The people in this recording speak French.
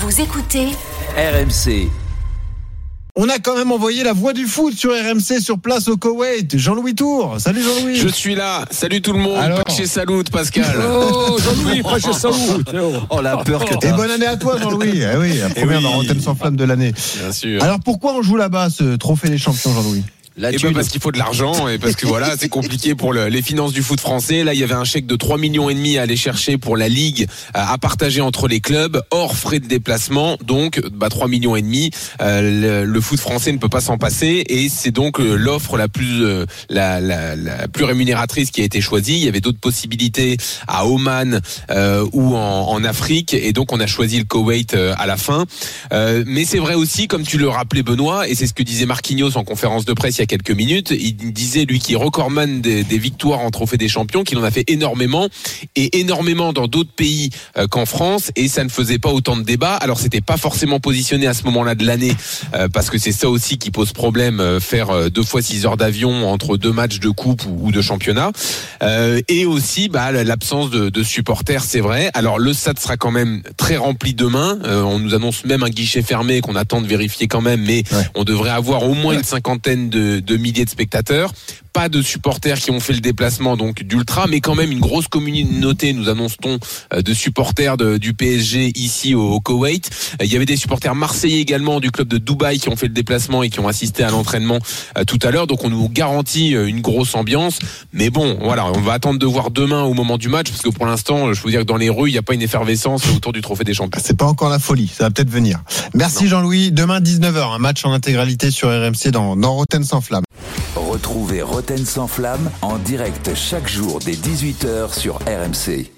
Vous écoutez RMC. On a quand même envoyé la voix du foot sur RMC sur place au Koweït. Jean-Louis Tour. Salut Jean-Louis. Je suis là. Salut tout le monde. Pache salut Pascal. Oh Jean-Louis, Pache salut. Oh la peur que Et t'as. bonne année à toi Jean-Louis. Eh oui, la première dans Rotten sans flamme de l'année. Bien sûr. Alors pourquoi on joue là-bas ce trophée des champions Jean-Louis? Et ben parce qu'il faut de l'argent et parce que voilà, c'est compliqué pour les finances du foot français. Là, il y avait un chèque de 3,5 millions à aller chercher pour la Ligue à partager entre les clubs hors frais de déplacement. Donc 3,5 millions. Le foot français ne peut pas s'en passer et c'est donc l'offre la plus rémunératrice qui a été choisie. Il y avait d'autres possibilités à Oman ou en Afrique et donc on a choisi le Koweït à la fin. Mais c'est vrai aussi, comme tu le rappelais Benoît, et c'est ce que disait Marquinhos en conférence de presse il y a quelques minutes, il disait lui qui est recordman des victoires en trophée des champions, qu'il en a fait énormément et énormément dans d'autres pays qu'en France, et ça ne faisait pas autant de débats. Alors c'était pas forcément positionné à ce moment-là de l'année parce que c'est ça aussi qui pose problème, faire 2 fois 6 heures d'avion entre 2 matchs de coupe ou de championnat, et aussi l'absence de supporters, c'est vrai. Alors le stade sera quand même très rempli demain, on nous annonce même un guichet fermé qu'on attend de vérifier quand même, mais on devrait avoir au moins une cinquantaine de milliers de spectateurs. Pas de supporters qui ont fait le déplacement donc d'ultra, mais quand même une grosse communauté, nous annonce-t-on, de supporters du PSG ici au Koweït. Il y avait des supporters marseillais également du club de Dubaï qui ont fait le déplacement et qui ont assisté à l'entraînement tout à l'heure. Donc on nous garantit une grosse ambiance. Mais bon, voilà, on va attendre de voir demain au moment du match, parce que pour l'instant, je peux vous dire que dans les rues, il n'y a pas une effervescence autour du trophée des champions. C'est pas encore la folie, ça va peut-être venir. Merci Jean-Louis. Demain 19h, un match en intégralité sur RMC dans Rotten sans flamme. Retrouvez Rotten sans flamme en direct chaque jour dès 18h sur RMC.